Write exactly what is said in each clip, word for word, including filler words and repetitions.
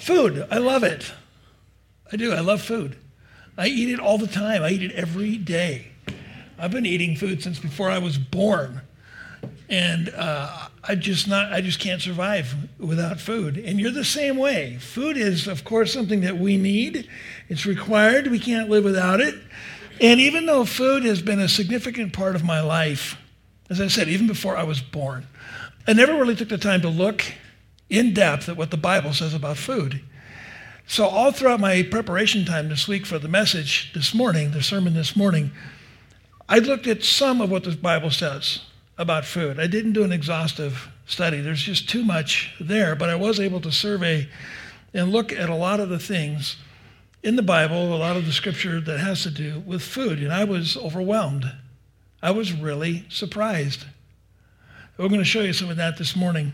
Food, I love it. I do, I love food. I eat it all the time. I eat it every day. I've been eating food since before I was born. And uh, I just not, I just can't survive without food. And you're the same way. Food is, of course, something that we need. It's required. We can't live without it. And even though food has been a significant part of my life, as I said, even before I was born, I never really took the time to look in depth at what the Bible says about food. So all throughout my preparation time this week for the message this morning, the sermon this morning, I looked at some of what the Bible says about food. I didn't do an exhaustive study. There's just too much there, but I was able to survey and look at a lot of the things in the Bible, a lot of the scripture that has to do with food, and I was overwhelmed. I was really surprised. We're going to show you some of that this morning.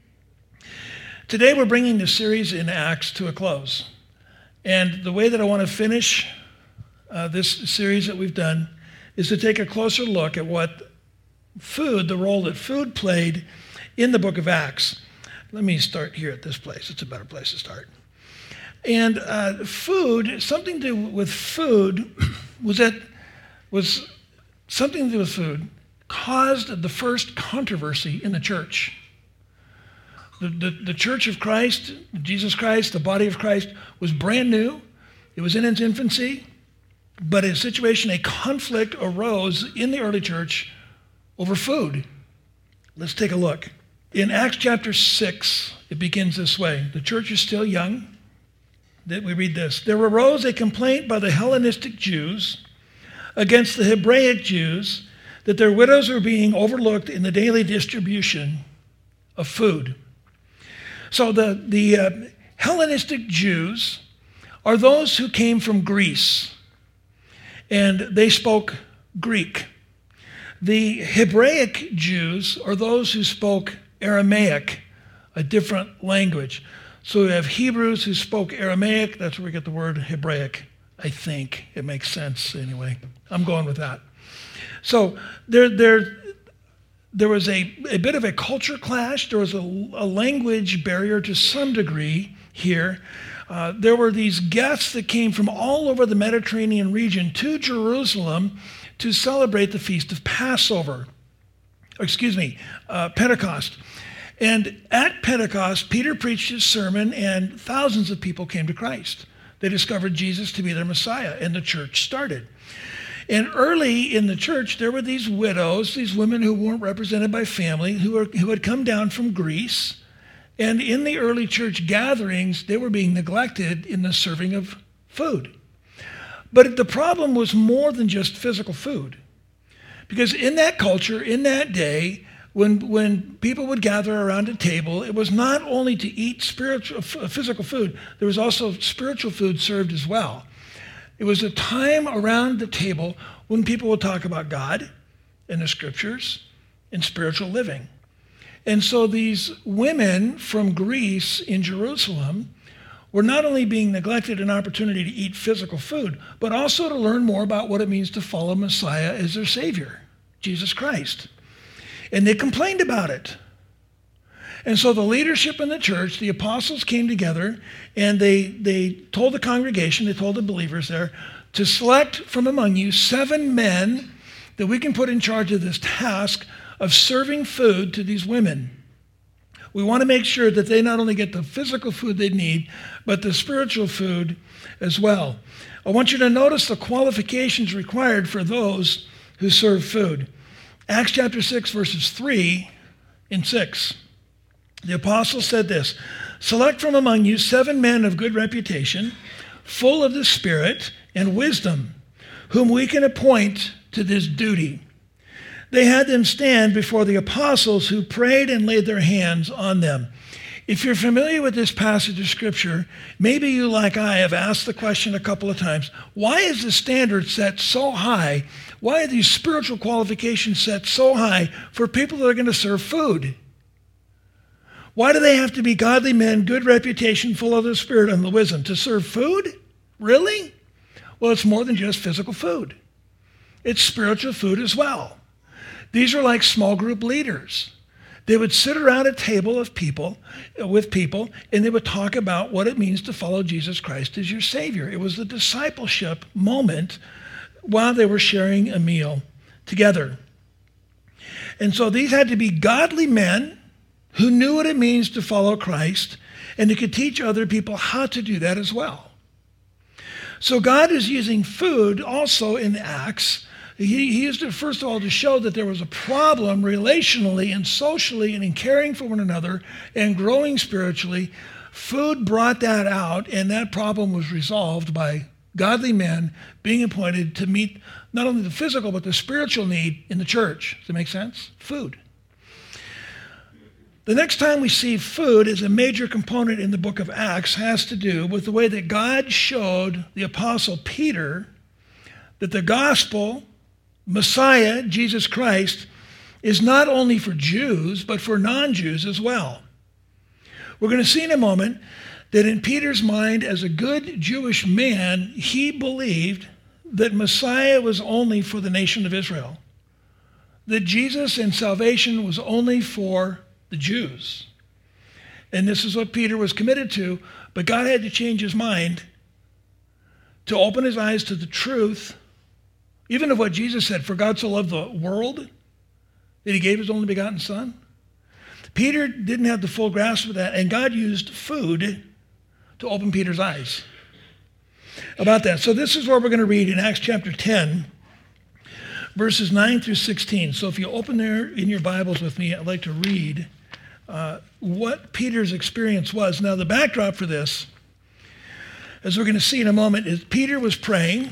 Today we're bringing the series in Acts to a close, and the way that I want to finish uh, this series that we've done is to take a closer look at what food, the role that food played in the book of Acts. Let me start here at this place. It's a better place to start. And uh, food, something to do with food, was that was something to do with food caused the first controversy in the church. The, the, the church of Christ, Jesus Christ, the body of Christ, was brand new. It was in its infancy, but a situation, a conflict arose in the early church over food. Let's take a look. In Acts chapter six, it begins this way. The church is still young. That we read this. There arose a complaint by the Hellenistic Jews against the Hebraic Jews that their widows were being overlooked in the daily distribution of food. So the, the uh, Hellenistic Jews are those who came from Greece, and they spoke Greek. The Hebraic Jews are those who spoke Aramaic, a different language. So we have Hebrews who spoke Aramaic. That's where we get the word Hebraic, I think. It makes sense anyway. I'm going with that. So there, there, there was a, a bit of a culture clash. There was a, a language barrier to some degree here. Uh, there were these guests that came from all over the Mediterranean region to Jerusalem to celebrate the feast of Passover, or excuse me, uh, Pentecost. And at Pentecost, Peter preached his sermon, and thousands of people came to Christ. They discovered Jesus to be their Messiah, and the church started. And early in the church, there were these widows, these women who weren't represented by family, who, were, who had come down from Greece. And in the early church gatherings, they were being neglected in the serving of food. But the problem was more than just physical food. Because in that culture, in that day, when, when people would gather around a table, it was not only to eat spiritual, physical food, there was also spiritual food served as well. It was a time around the table when people would talk about God and the scriptures and spiritual living. And so these women from Greece in Jerusalem were not only being neglected an opportunity to eat physical food, but also to learn more about what it means to follow Messiah as their Savior, Jesus Christ. And they complained about it. And so the leadership in the church, the apostles came together, and they, they told the congregation, they told the believers there, to select from among you seven men that we can put in charge of this task of serving food to these women. We want to make sure that they not only get the physical food they need, but the spiritual food as well. I want you to notice the qualifications required for those who serve food. Acts chapter six, verses three and six. The apostle said this, select from among you seven men of good reputation, full of the Spirit and wisdom, whom we can appoint to this duty. They had them stand before the apostles, who prayed and laid their hands on them. If you're familiar with this passage of Scripture, maybe you, like I, have asked the question a couple of times, why is the standard set so high? Why are these spiritual qualifications set so high for people that are going to serve food? Why do they have to be godly men, good reputation, full of the Spirit and the wisdom to serve food? Really? Well, it's more than just physical food. It's spiritual food as well. These are like small group leaders. They would sit around a table of people, with people, and they would talk about what it means to follow Jesus Christ as your Savior. It was the discipleship moment while they were sharing a meal together. And so these had to be godly men who knew what it means to follow Christ and who could teach other people how to do that as well. So God is using food also in Acts. He, he used it, first of all, to show that there was a problem relationally and socially and in caring for one another and growing spiritually. Food brought that out, and that problem was resolved by godly men being appointed to meet not only the physical but the spiritual need in the church. Does that make sense? Food. The next time we see food as a major component in the book of Acts has to do with the way that God showed the apostle Peter that the gospel, Messiah, Jesus Christ, is not only for Jews, but for non-Jews as well. We're going to see in a moment that in Peter's mind, as a good Jewish man, he believed that Messiah was only for the nation of Israel, that Jesus and salvation was only for the Jews. And this is what Peter was committed to, but God had to change his mind to open his eyes to the truth, even of what Jesus said, for God so loved the world that he gave his only begotten Son. Peter didn't have the full grasp of that, and God used food to open Peter's eyes about that. So this is what we're going to read in Acts chapter ten, verses nine through sixteen. So if you open there in your Bibles with me, I'd like to read uh, what Peter's experience was. Now, the backdrop for this, as we're going to see in a moment, is Peter was praying,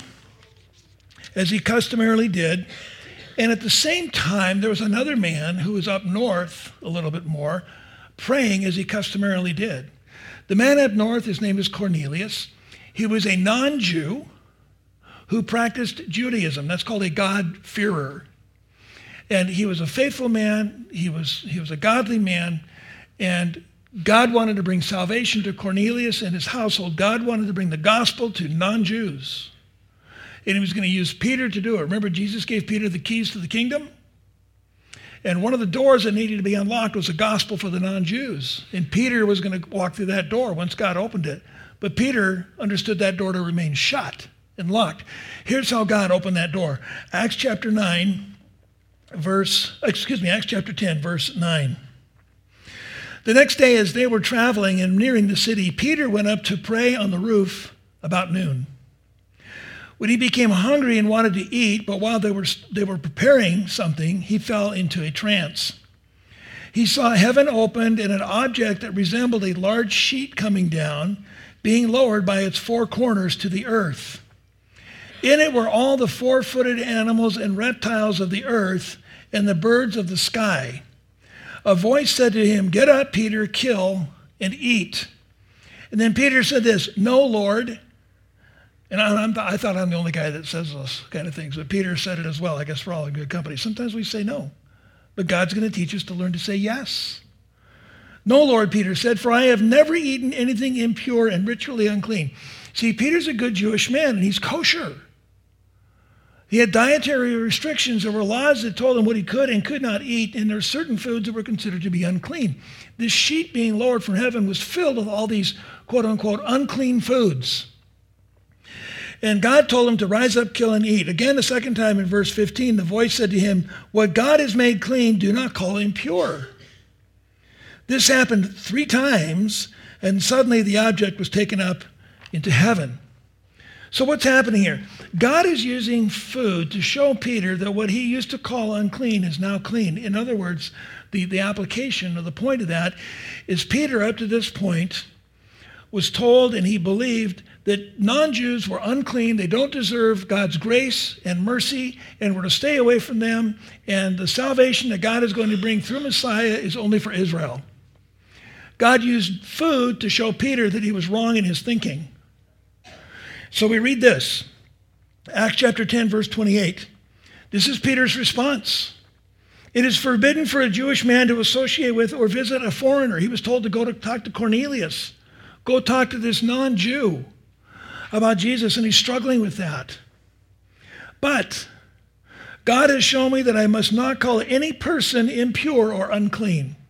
as he customarily did, and at the same time, there was another man who was up north a little bit more, praying as he customarily did. The man up north, his name is Cornelius. He was a non-Jew who practiced Judaism. That's called a God-fearer. And he was a faithful man. He was, he was a godly man. And God wanted to bring salvation to Cornelius and his household. God wanted to bring the gospel to non-Jews. And he was going to use Peter to do it. Remember, Jesus gave Peter the keys to the kingdom? And one of the doors that needed to be unlocked was the gospel for the non-Jews. And Peter was going to walk through that door once God opened it. But Peter understood that door to remain shut and locked. Here's how God opened that door. Acts chapter nine, verse, excuse me, Acts chapter ten, verse nine. The next day as they were traveling and nearing the city, Peter went up to pray on the roof about noon. When he became hungry and wanted to eat, but while they were, they were preparing something, he fell into a trance. He saw heaven opened and an object that resembled a large sheet coming down, being lowered by its four corners to the earth. In it were all the four-footed animals and reptiles of the earth and the birds of the sky. A voice said to him, "Get up, Peter, kill and eat." And then Peter said this, "No, Lord." And I'm, I thought I'm the only guy that says those kind of things, but Peter said it as well. I guess we're all in good company. Sometimes we say no, but God's going to teach us to learn to say yes. "No, Lord," Peter said, "for I have never eaten anything impure and ritually unclean." See, Peter's a good Jewish man, and he's kosher. He had dietary restrictions. There were laws that told him what he could and could not eat, and there are certain foods that were considered to be unclean. This sheet being lowered from heaven was filled with all these quote-unquote unclean foods. And God told him to rise up, kill, and eat. Again, the second time in verse fifteen, the voice said to him, "What God has made clean, do not call impure." This happened three times, and suddenly the object was taken up into heaven. So what's happening here? God is using food to show Peter that what he used to call unclean is now clean. In other words, the, the application or the point of that is Peter, up to this point, was told and he believed that non-Jews were unclean, they don't deserve God's grace and mercy, and we're to stay away from them, and the salvation that God is going to bring through Messiah is only for Israel. God used food to show Peter that he was wrong in his thinking. So we read this, Acts chapter ten, verse twenty-eight. This is Peter's response. "It is forbidden for a Jewish man to associate with or visit a foreigner." He was told to go to talk to Cornelius. Go talk to this non-Jew about Jesus, and he's struggling with that. "But God has shown me that I must not call any person impure or unclean."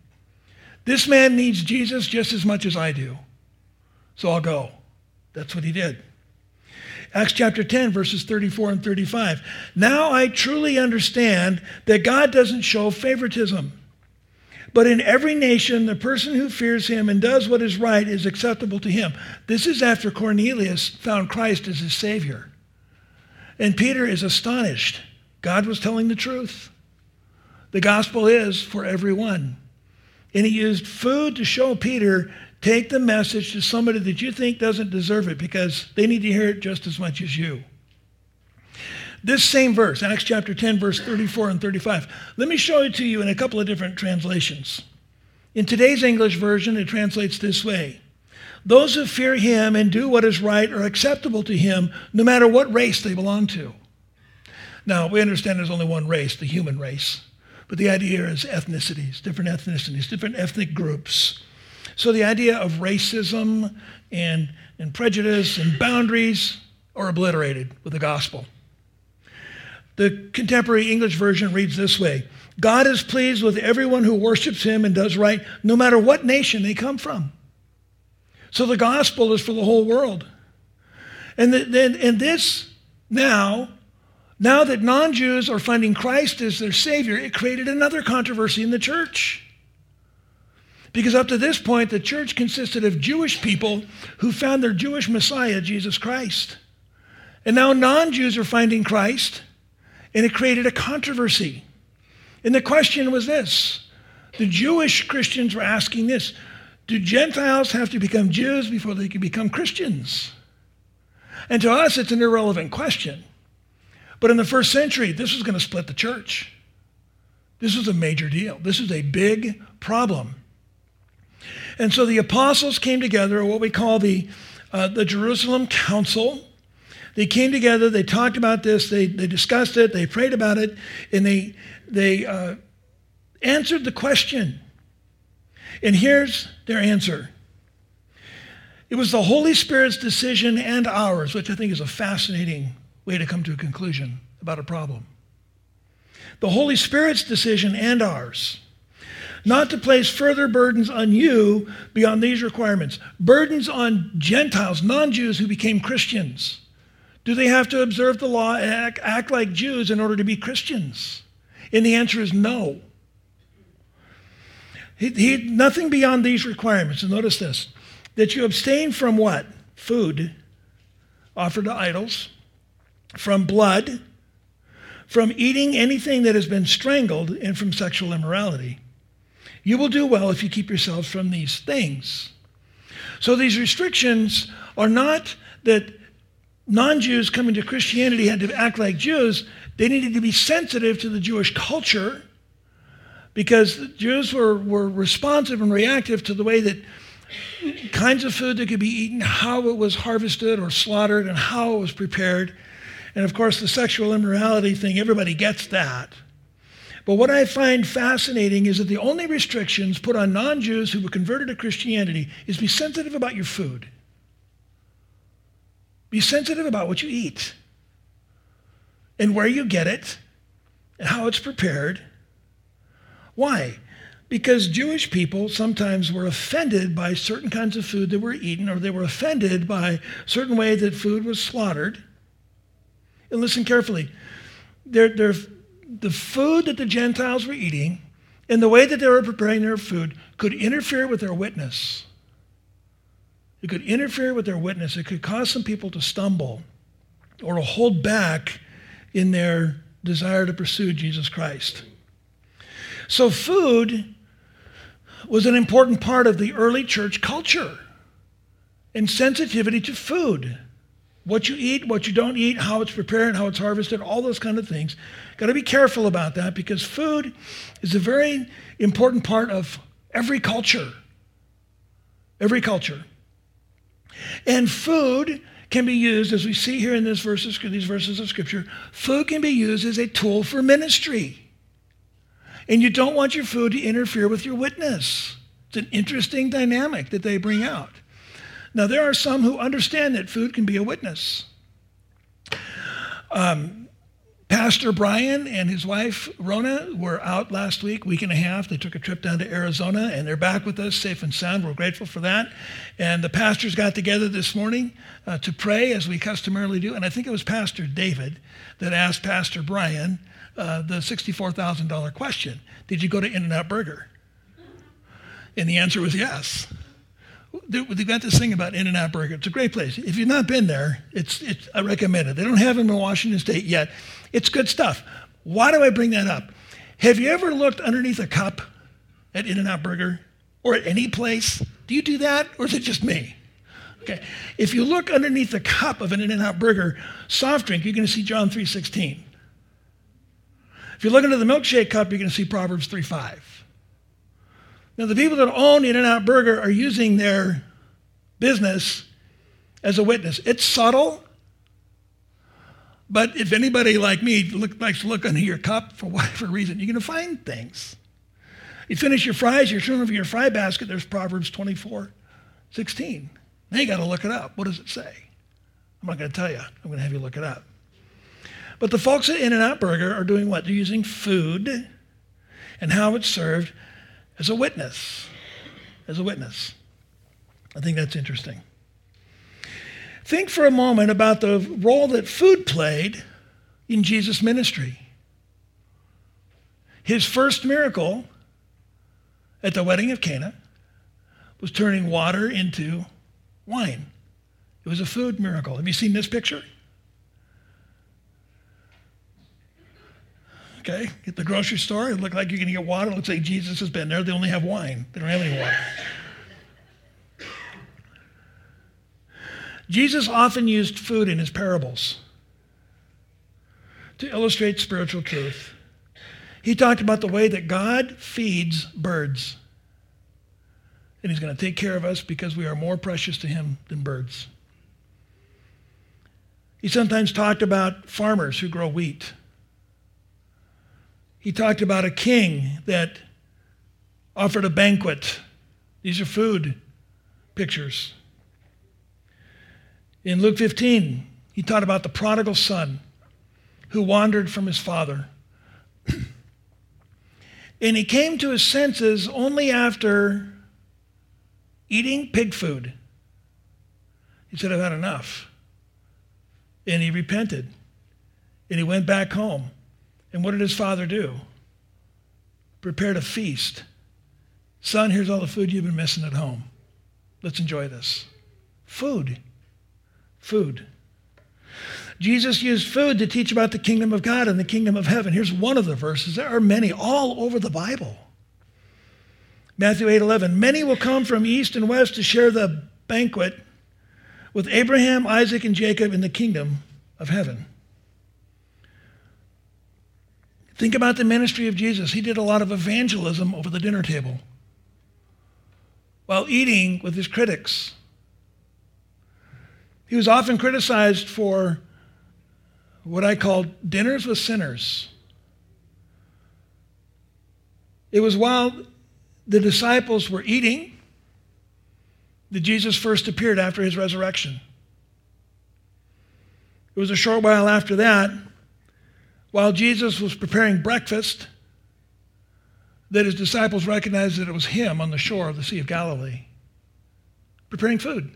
This man needs Jesus just as much as I do. So I'll go. That's what he did. Acts chapter ten, verses thirty-four and thirty-five. Now I truly understand that God doesn't show favoritism. But in every nation, the person who fears him and does what is right is acceptable to him. This is after Cornelius found Christ as his Savior. And Peter is astonished. God was telling the truth. The gospel is for everyone. And he used food to show Peter, take the message to somebody that you think doesn't deserve it because they need to hear it just as much as you. This same verse, Acts chapter ten, verse thirty-four and thirty-five. Let me show it to you in a couple of different translations. In today's English version, it translates this way. Those who fear him and do what is right are acceptable to him, no matter what race they belong to. Now, we understand there's only one race, the human race. But the idea is ethnicities, different ethnicities, different ethnic groups. So the idea of racism and, and prejudice and boundaries are obliterated with the gospel. The contemporary English version reads this way. God is pleased with everyone who worships him and does right, no matter what nation they come from. So the gospel is for the whole world. And, the, and this now, now that non-Jews are finding Christ as their Savior, it created another controversy in the church. Because up to this point, the church consisted of Jewish people who found their Jewish Messiah, Jesus Christ. And now non-Jews are finding Christ, and it created a controversy. And the question was this. The Jewish Christians were asking this. Do Gentiles have to become Jews before they can become Christians? And to us, it's an irrelevant question. But in the first century, this was going to split the church. This was a major deal. This was a big problem. And so the apostles came together, what we call the, uh, the Jerusalem Council. They came together, they talked about this, they, they discussed it, they prayed about it, and they, they uh, answered the question. And here's their answer. It was the Holy Spirit's decision and ours, which I think is a fascinating way to come to a conclusion about a problem. The Holy Spirit's decision and ours, not to place further burdens on you beyond these requirements. Burdens on Gentiles, non-Jews who became Christians. Do they have to observe the law and act, act like Jews in order to be Christians? And the answer is no. He, he, nothing beyond these requirements. And notice this, that you abstain from what? Food offered to idols, from blood, from eating anything that has been strangled, and from sexual immorality. You will do well if you keep yourselves from these things. So these restrictions are not that non-Jews coming to Christianity had to act like Jews. They needed to be sensitive to the Jewish culture because the Jews were, were responsive and reactive to the way that kinds of food that could be eaten, how it was harvested or slaughtered, and how it was prepared. And of course, the sexual immorality thing, everybody gets that. But what I find fascinating is that the only restrictions put on non-Jews who were converted to Christianity is be sensitive about your food. Be sensitive about what you eat and where you get it and how it's prepared. Why? Because Jewish people sometimes were offended by certain kinds of food that were eaten, or they were offended by certain way that food was slaughtered. And listen carefully. They're, they're, the food that the Gentiles were eating and the way that they were preparing their food could interfere with their witness. It could interfere with their witness. It could cause some people to stumble or to hold back in their desire to pursue Jesus Christ. So food was an important part of the early church culture and sensitivity to food. What you eat, what you don't eat, how it's prepared, how it's harvested, all those kind of things. Got to be careful about that because food is a very important part of every culture. Every culture. And food can be used, as we see here in this verses, these verses of Scripture, food can be used as a tool for ministry. And you don't want your food to interfere with your witness. It's an interesting dynamic that they bring out. Now, there are some who understand that food can be a witness. Um, Pastor Brian and his wife, Rona, were out last week, week and a half. They took a trip down to Arizona, and they're back with us safe and sound. We're grateful for that. And the pastors got together this morning uh, to pray, as we customarily do. And I think it was Pastor David that asked Pastor Brian uh, the sixty-four thousand dollars question. Did you go to In-N-Out Burger? And the answer was yes. They've got this thing about In-N-Out Burger. It's a great place. If you've not been there, it's, it's I recommend it. They don't have them in Washington State yet. It's good stuff. Why do I bring that up? Have you ever looked underneath a cup at In-N-Out Burger or at any place? Do you do that, or is it just me? Okay. If you look underneath the cup of an In-N-Out Burger soft drink, you're going to see John three sixteen. If you look into the milkshake cup, you're going to see Proverbs three five. Now, the people that own In-N-Out Burger are using their business as a witness. It's subtle. But if anybody like me look, likes to look under your cup for whatever reason, you're going to find things. You finish your fries, you're turning over your fry basket, there's Proverbs twenty-four sixteen. Now you got to look it up. What does it say? I'm not going to tell you. I'm going to have you look it up. But the folks at In-N-Out Burger are doing what? They're using food and how it's served as a witness. As a witness. I think that's interesting. Think for a moment about the role that food played in Jesus' ministry. His first miracle at the wedding of Cana was turning water into wine. It was a food miracle. Have you seen this picture? Okay, at the grocery store, it looked like you're going to get water. It looks like Jesus has been there. They only have wine. They don't have any water. Jesus often used food in his parables to illustrate spiritual truth. He talked about the way that God feeds birds. And he's going to take care of us because we are more precious to him than birds. He sometimes talked about farmers who grow wheat. He talked about a king that offered a banquet. These are food pictures. In Luke fifteen, he taught about the prodigal son who wandered from his father. And he came to his senses only after eating pig food. He said, I've had enough. And he repented. And he went back home. And what did his father do? Prepared a feast. Son, here's all the food you've been missing at home. Let's enjoy this. Food. Food. Jesus used food to teach about the kingdom of God and the kingdom of heaven. Here's one of the verses. There are many all over the Bible. Matthew eight eleven. Many will come from east and west to share the banquet with Abraham, Isaac, and Jacob in the kingdom of heaven. Think about the ministry of Jesus. He did a lot of evangelism over the dinner table while eating with his critics. He was often criticized for what I call dinners with sinners. It was while the disciples were eating that Jesus first appeared after his resurrection. It was a short while after that, while Jesus was preparing breakfast, that his disciples recognized that it was him on the shore of the Sea of Galilee, preparing food.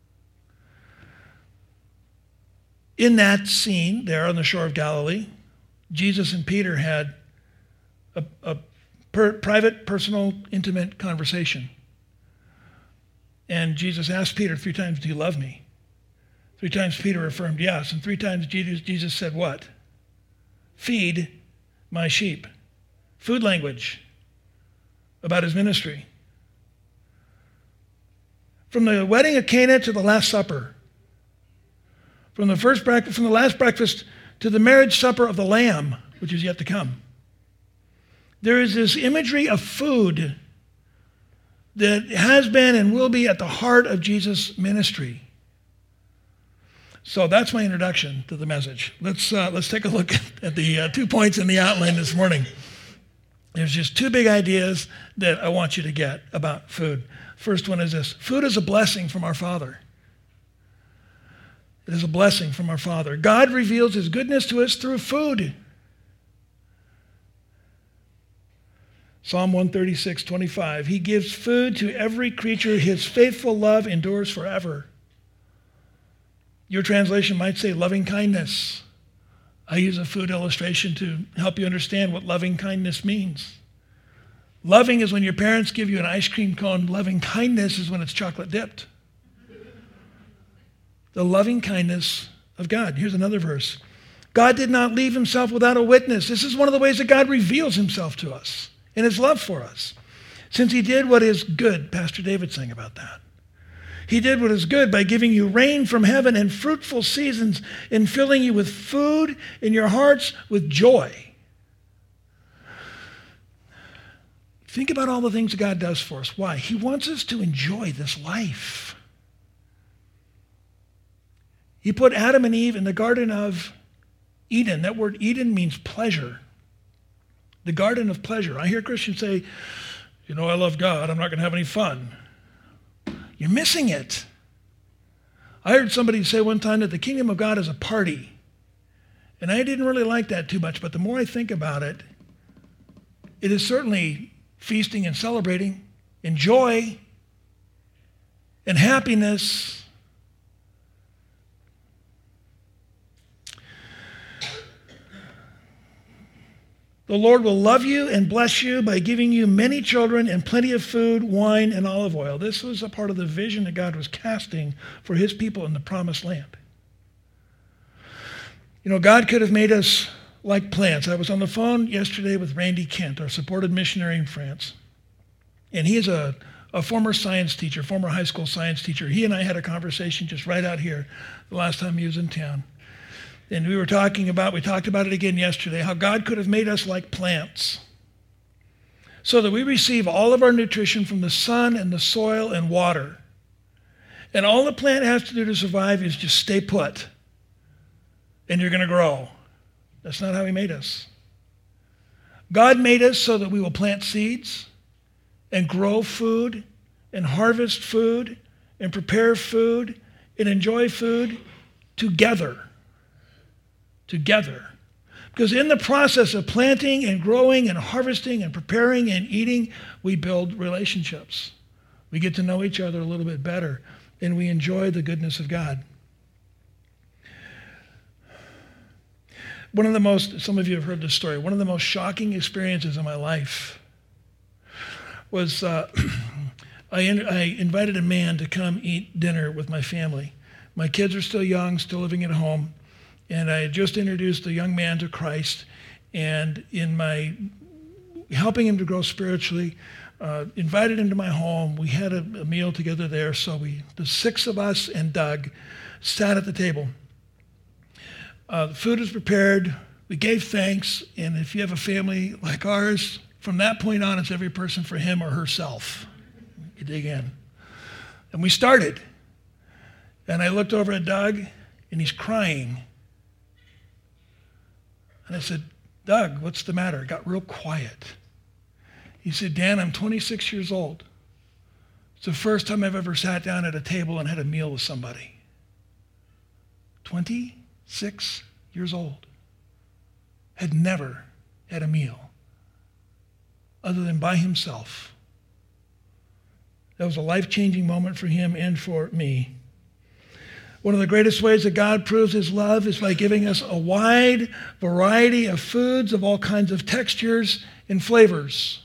In that scene there on the shore of Galilee, Jesus and Peter had a, a per, private, personal, intimate conversation. And Jesus asked Peter three times, do you love me? Three times Peter affirmed yes. And three times Jesus, Jesus said what? Feed my sheep. Food language about his ministry. From the wedding of Cana to the Last Supper. From the first breakfast, from the last breakfast to the marriage supper of the Lamb, which is yet to come. There is this imagery of food that has been and will be at the heart of Jesus' ministry. So that's my introduction to the message. Let's uh, let's take a look at the uh, two points in the outline this morning. There's just two big ideas that I want you to get about food. First one is this: food is a blessing from our Father. It is a blessing from our Father. God reveals his goodness to us through food. Psalm one thirty-six, twenty-five. He gives food to every creature. His faithful love endures forever. Your translation might say loving kindness. I use a food illustration to help you understand what loving kindness means. Loving is when your parents give you an ice cream cone. Loving kindness is when it's chocolate dipped. The loving kindness of God. Here's another verse. God did not leave himself without a witness. This is one of the ways that God reveals himself to us in his love for us. Since he did what is good, Pastor David sang about that. He did what is good by giving you rain from heaven and fruitful seasons and filling you with food in your hearts with joy. Think about all the things God does for us. Why? He wants us to enjoy this life. He put Adam and Eve in the Garden of Eden. That word Eden means pleasure. The garden of pleasure. I hear Christians say, you know, I love God. I'm not going to have any fun. You're missing it. I heard somebody say one time that the kingdom of God is a party. And I didn't really like that too much, but the more I think about it, it is certainly feasting and celebrating, and joy, and happiness. The Lord will love you and bless you by giving you many children and plenty of food, wine, and olive oil. This was a part of the vision that God was casting for his people in the promised land. You know, God could have made us like plants. I was on the phone yesterday with Randy Kent, our supported missionary in France. And he is a, a former science teacher, former high school science teacher. He and I had a conversation just right out here the last time he was in town. And we were talking about, we talked about it again yesterday, how God could have made us like plants so that we receive all of our nutrition from the sun and the soil and water. And all the plant has to do to survive is just stay put, and you're going to grow. That's not how he made us. God made us so that we will plant seeds and grow food and harvest food and prepare food and enjoy food together. Together. Because in the process of planting and growing and harvesting and preparing and eating, we build relationships. We get to know each other a little bit better, and we enjoy the goodness of God. One of the most, some of you have heard this story, one of the most shocking experiences in my life was uh, I, in, I invited a man to come eat dinner with my family. My kids are still young, still living at home. And I had just introduced a young man to Christ, and in my helping him to grow spiritually, uh, invited him to my home. We had a, a meal together there, so we, the six of us and Doug, sat at the table. Uh, the food was prepared. We gave thanks, and if you have a family like ours, from that point on, it's every person for him or herself. You dig in. And we started. And I looked over at Doug, and he's crying. And I said, Doug, what's the matter? It got real quiet. He said, Dan, I'm twenty-six years old. It's the first time I've ever sat down at a table and had a meal with somebody. twenty-six years old. Had never had a meal other than by himself. That was a life-changing moment for him and for me. One of the greatest ways that God proves his love is by giving us a wide variety of foods of all kinds of textures and flavors.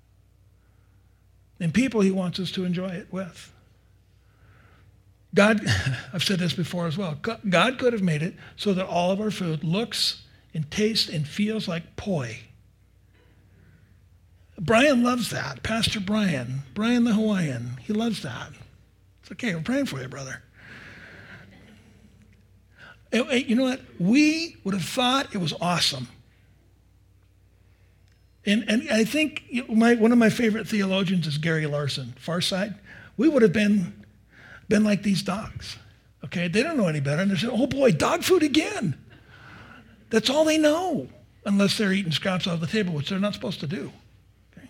And people he wants us to enjoy it with. God, I've said this before as well, God could have made it so that all of our food looks and tastes and feels like poi. Brian loves that. Pastor Brian, Brian the Hawaiian, he loves that. It's okay, we're praying for you, brother. You know what? We would have thought it was awesome. And and I think my, one of my favorite theologians is Gary Larson, Far Side. We would have been, been like these dogs. Okay? They don't know any better. And they say, oh boy, dog food again. That's all they know, unless they're eating scraps off the table, which they're not supposed to do. Okay?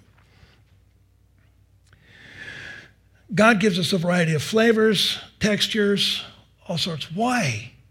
God gives us a variety of flavors, textures, all sorts. Why?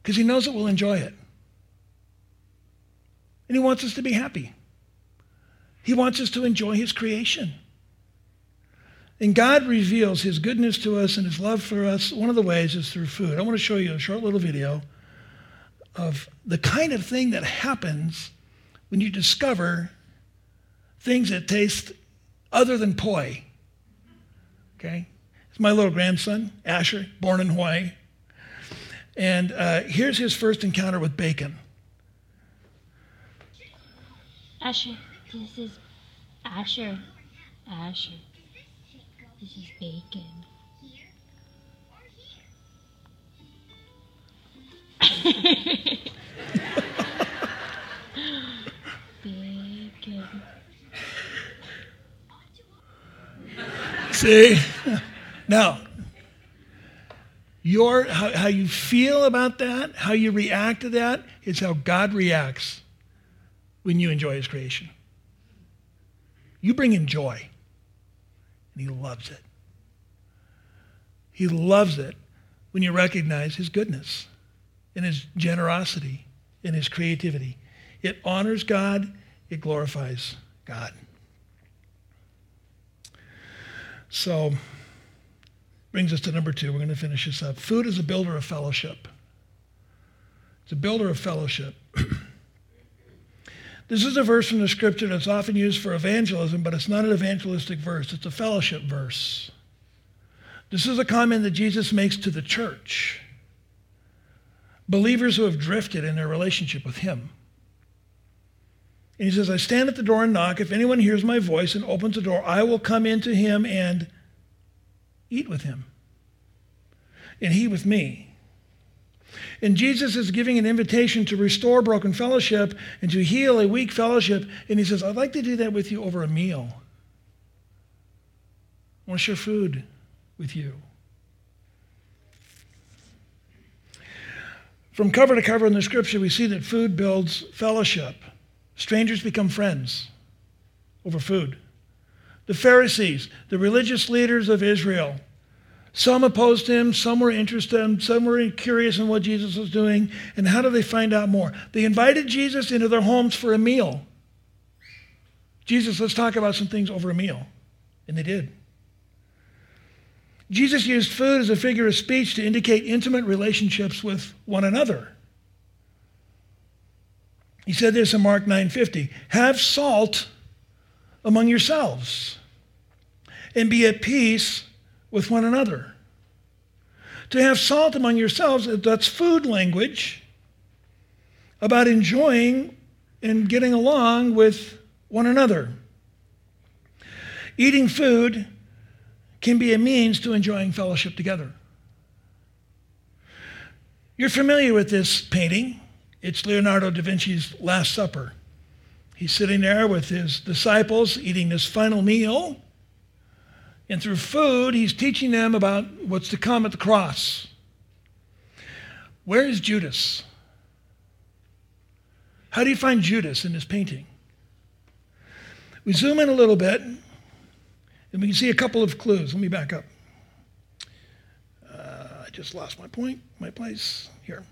because he knows that we'll enjoy it. And he wants us to be happy. He wants us to enjoy his creation. And God reveals his goodness to us and his love for us. One of the ways is through food. I want to show you a short little video of the kind of thing that happens when you discover things that taste other than poi. Okay? It's my little grandson, Asher, born in Hawaii. And uh, here's his first encounter with bacon. Asher, this is Asher. Asher, this is bacon. Bacon. See? Now, your how, how you feel about that, how you react to that, is how God reacts when you enjoy his creation. You bring him joy, and he loves it. He loves it when you recognize his goodness and his generosity and his creativity. It honors God. It glorifies God. So, brings us to number two. We're going to finish this up. Food is a builder of fellowship. It's a builder of fellowship. This is a verse from the scripture that's often used for evangelism, but it's not an evangelistic verse. It's a fellowship verse. This is a comment that Jesus makes to the church. Believers who have drifted in their relationship with him. And he says, I stand at the door and knock. If anyone hears my voice and opens the door, I will come into him and eat with him, and he with me. And Jesus is giving an invitation to restore broken fellowship and to heal a weak fellowship. And he says, I'd like to do that with you over a meal. I want to share food with you. From cover to cover in the scripture, we see that food builds fellowship. Strangers become friends over food. The Pharisees, the religious leaders of Israel, some opposed him, some were interested, some were curious in what Jesus was doing. And how do they find out more? They invited Jesus into their homes for a meal. Jesus, let's talk about some things over a meal. And they did. Jesus used food as a figure of speech to indicate intimate relationships with one another. He said this in Mark nine fifty, have salt among yourselves and be at peace with one another. To have salt among yourselves, that's food language about enjoying and getting along with one another. Eating food can be a means to enjoying fellowship together. You're familiar with this painting. It's Leonardo da Vinci's Last Supper. He's sitting there with his disciples eating this final meal. And through food, he's teaching them about what's to come at the cross. Where is Judas? How do you find Judas in this painting? We zoom in a little bit, and we can see a couple of clues. Let me back up. Uh, I just lost my point, my place. Here.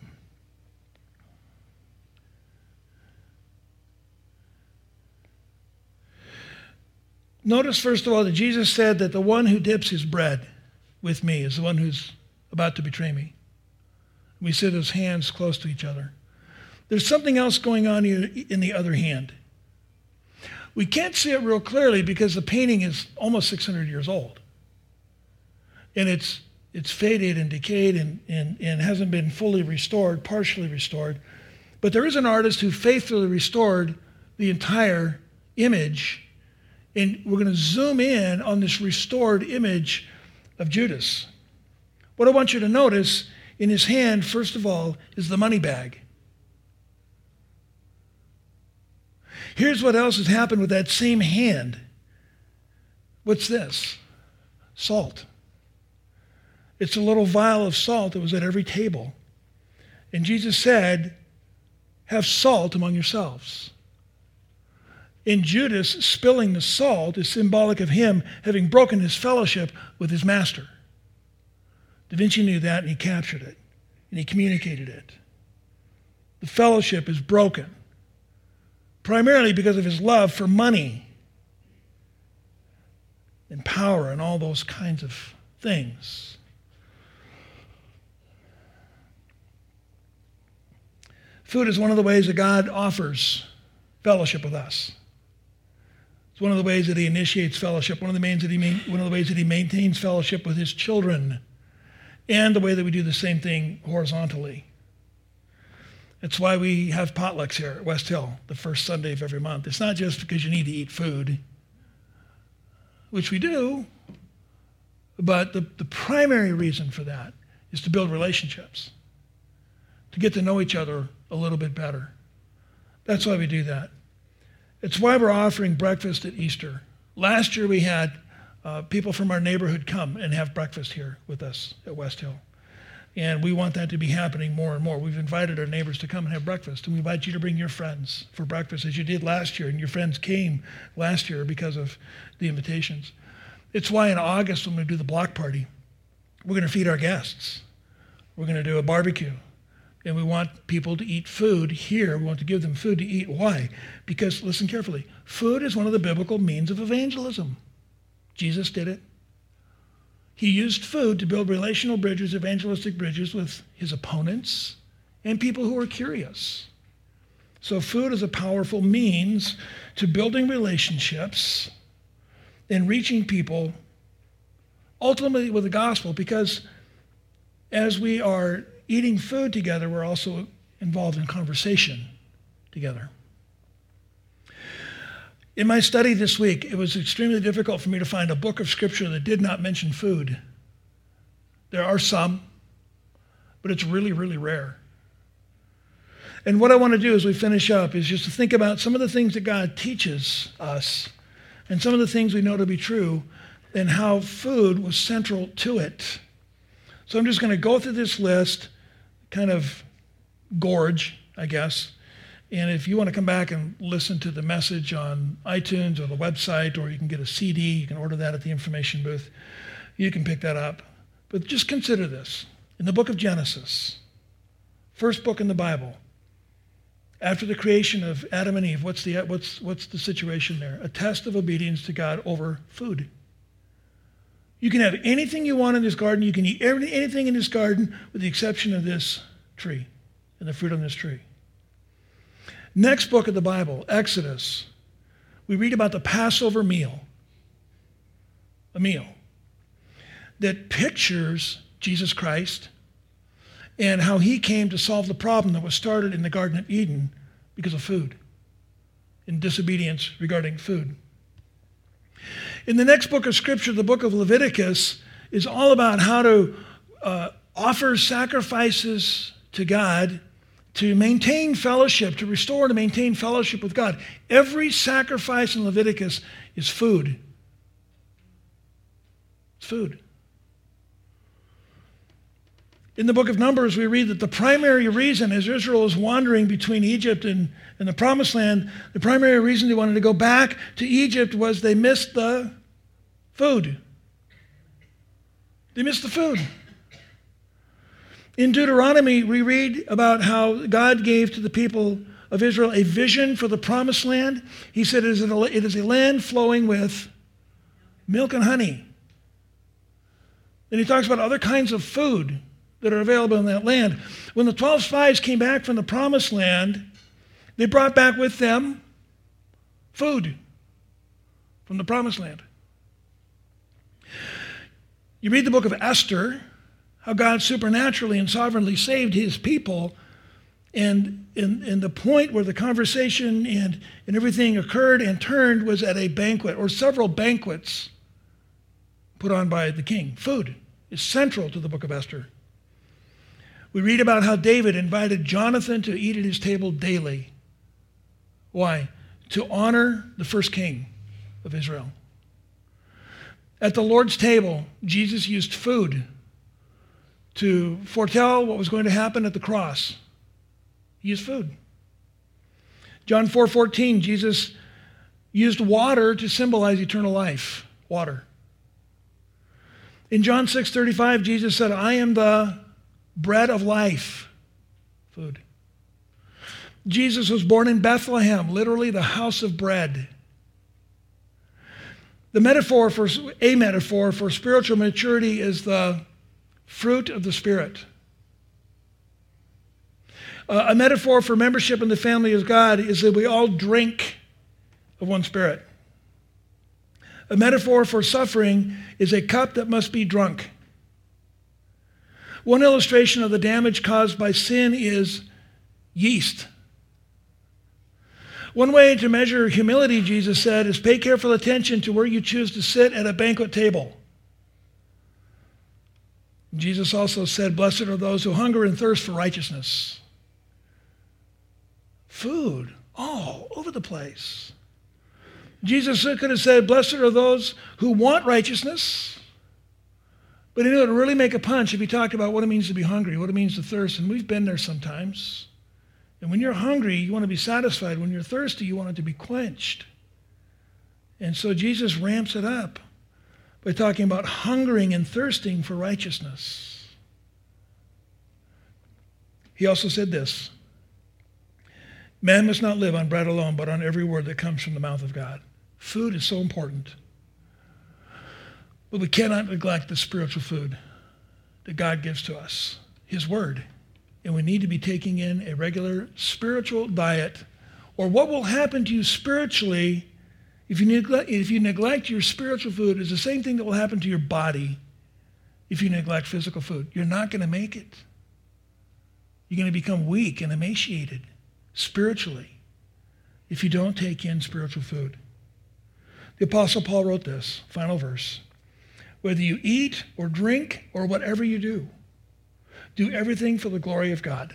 Notice, first of all, that Jesus said that the one who dips his bread with me is the one who's about to betray me. We see those hands close to each other. There's something else going on here in the other hand. We can't see it real clearly because the painting is almost six hundred years old. And it's it's faded and decayed and, and, and hasn't been fully restored, partially restored. But there is an artist who faithfully restored the entire image. And we're going to zoom in on this restored image of Judas. What I want you to notice, in his hand, first of all, is the money bag. Here's what else has happened with that same hand. What's this? Salt. It's a little vial of salt that was at every table. And Jesus said, have salt among yourselves. In Judas, spilling the salt is symbolic of him having broken his fellowship with his master. Da Vinci knew that, and he captured it, and he communicated it. the fellowship is broken, primarily because of his love for money and power and all those kinds of things. Food is one of the ways that God offers fellowship with us. It's one of the ways that he initiates fellowship, one of the ways that he ma- one of the ways that he maintains fellowship with his children, and the way that we do the same thing horizontally. It's why we have potlucks here at West Hill the first Sunday of every month. It's not just because you need to eat food, which we do, but the, the primary reason for that is to build relationships, to get to know each other a little bit better. That's why we do that. It's why we're offering breakfast at Easter. Last year we had uh, people from our neighborhood come and have breakfast here with us at West Hill. And we want that to be happening more and more. We've invited our neighbors to come and have breakfast. And we invite you to bring your friends for breakfast as you did last year. And your friends came last year because of the invitations. It's why in August when we do the block party, we're going to feed our guests. We're going to do a barbecue. And we want people to eat food here. We want to give them food to eat. Why? Because, listen carefully, food is one of the biblical means of evangelism. Jesus did it. He used food to build relational bridges, evangelistic bridges with his opponents and people who are curious. So food is a powerful means to building relationships and reaching people ultimately with the gospel, because as we are eating food together, we're also involved in conversation together. In my study this week, it was extremely difficult for me to find a book of Scripture that did not mention food. There are some, but it's really, really rare. And what I want to do as we finish up is just to think about some of the things that God teaches us and some of the things we know to be true and how food was central to it. So I'm just going to go through this list, kind of gorge, I guess. And if you want to come back and listen to the message on iTunes or the website, or you can get a C D, you can order that at the information booth, you can pick that up. But just consider this. In the book of Genesis, first book in the Bible, after the creation of Adam and Eve, what's the, what's, what's the situation there? A test of obedience to God over food. You can have anything you want in this garden. You can eat everything, anything in this garden with the exception of this tree and the fruit on this tree. Next book of the Bible, Exodus, we read about the Passover meal, a meal that pictures Jesus Christ and how he came to solve the problem that was started in the Garden of Eden because of food, in disobedience regarding food. In the next book of Scripture, the book of Leviticus, is all about how to uh, offer sacrifices to God to maintain fellowship, to restore and to maintain fellowship with God. Every sacrifice in Leviticus is food. It's food. In the book of Numbers, we read that the primary reason, as Israel was wandering between Egypt and, and the Promised Land, the primary reason they wanted to go back to Egypt was they missed the food. They missed the food. In Deuteronomy, we read about how God gave to the people of Israel a vision for the Promised Land. He said it is a, it is a land flowing with milk and honey. Then he talks about other kinds of food that are available in that land. When the twelve spies came back from the Promised Land, they brought back with them food from the Promised Land. You read the book of Esther, how God supernaturally and sovereignly saved his people, and in, in the point where the conversation and, and everything occurred and turned was at a banquet, or several banquets put on by the king. Food is central to the book of Esther. We read about how David invited Jonathan to eat at his table daily. Why? To honor the first king of Israel. At the Lord's table, Jesus used food to foretell what was going to happen at the cross. He used food. John four fourteen, Jesus used water to symbolize eternal life. Water. In John six thirty-five, Jesus said, I am the bread of life. Food. Jesus was born in Bethlehem, literally the house of bread. The metaphor for, a metaphor for spiritual maturity is the fruit of the Spirit. Uh, a metaphor for membership in the family of God is that we all drink of one Spirit. A metaphor for suffering is a cup that must be drunk. One illustration of the damage caused by sin is yeast. One way to measure humility, Jesus said, is pay careful attention to where you choose to sit at a banquet table. Jesus also said, blessed are those who hunger and thirst for righteousness. Food all over the place. Jesus could have said, blessed are those who want righteousness. But he knew it would really make a punch if he talked about what it means to be hungry, what it means to thirst. And we've been there sometimes. And when you're hungry, you want to be satisfied. When you're thirsty, you want it to be quenched. And so Jesus ramps it up by talking about hungering and thirsting for righteousness. He also said this, man must not live on bread alone, but on every word that comes from the mouth of God. Food is so important. But we cannot neglect the spiritual food that God gives to us, his word. And we need to be taking in a regular spiritual diet, or what will happen to you spiritually if you neglect, if you neglect your spiritual food is the same thing that will happen to your body if you neglect physical food. You're not going to make it. You're going to become weak and emaciated spiritually if you don't take in spiritual food. The Apostle Paul wrote this, final verse. Whether you eat or drink or whatever you do, do everything for the glory of God.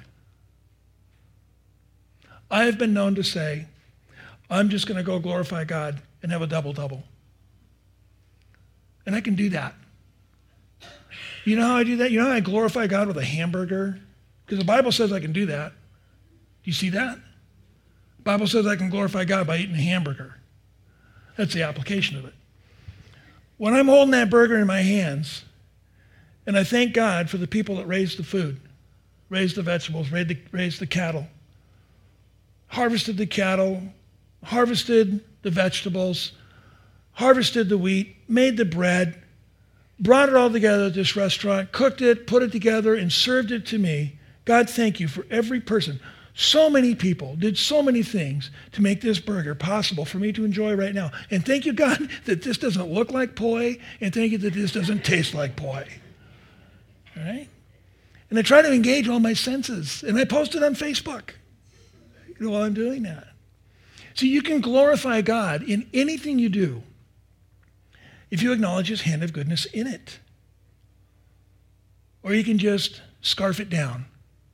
I have been known to say, I'm just going to go glorify God and have a double-double. And I can do that. You know how I do that? You know how I glorify God with a hamburger? Because the Bible says I can do that. Do you see that? The Bible says I can glorify God by eating a hamburger. That's the application of it. When I'm holding that burger in my hands, and I thank God for the people that raised the food, raised the vegetables, raised the, raised the cattle, harvested the cattle, harvested the vegetables, harvested the wheat, made the bread, brought it all together at this restaurant, cooked it, put it together, and served it to me. God, thank you for every person. So many people did so many things to make this burger possible for me to enjoy right now. And thank you, God, that this doesn't look like poi, and thank you that this doesn't taste like poi. All right? And I try to engage all my senses, and I post it on Facebook, you know, while I'm doing that. So you can glorify God in anything you do if you acknowledge his hand of goodness in it. Or you can just scarf it down.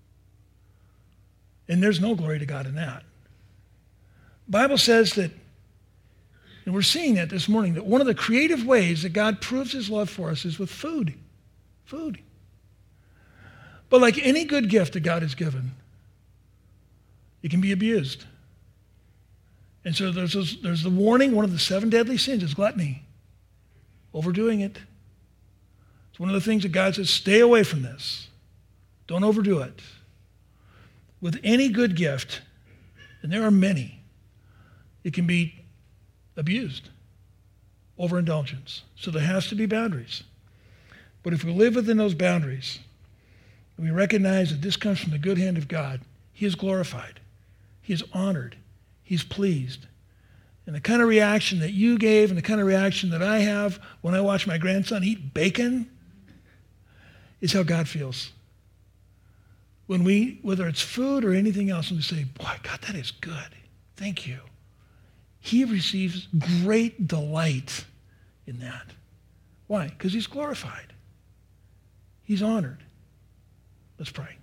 And there's no glory to God in that. The Bible says that, and we're seeing that this morning, that one of the creative ways that God proves his love for us is with food. Food. But like any good gift that God has given, it can be abused. And so there's, those, there's the warning, one of the seven deadly sins is gluttony. Overdoing it. It's one of the things that God says, stay away from this. Don't overdo it. With any good gift, and there are many, it can be abused. Overindulgence. So there has to be boundaries. But if we live within those boundaries, and we recognize that this comes from the good hand of God, he is glorified. He is honored. He's pleased. And the kind of reaction that you gave and the kind of reaction that I have when I watch my grandson eat bacon is how God feels. When we, whether it's food or anything else, and we say, boy, God, that is good. Thank you. He receives great delight in that. Why? Because he's glorified. He's honored. Let's pray.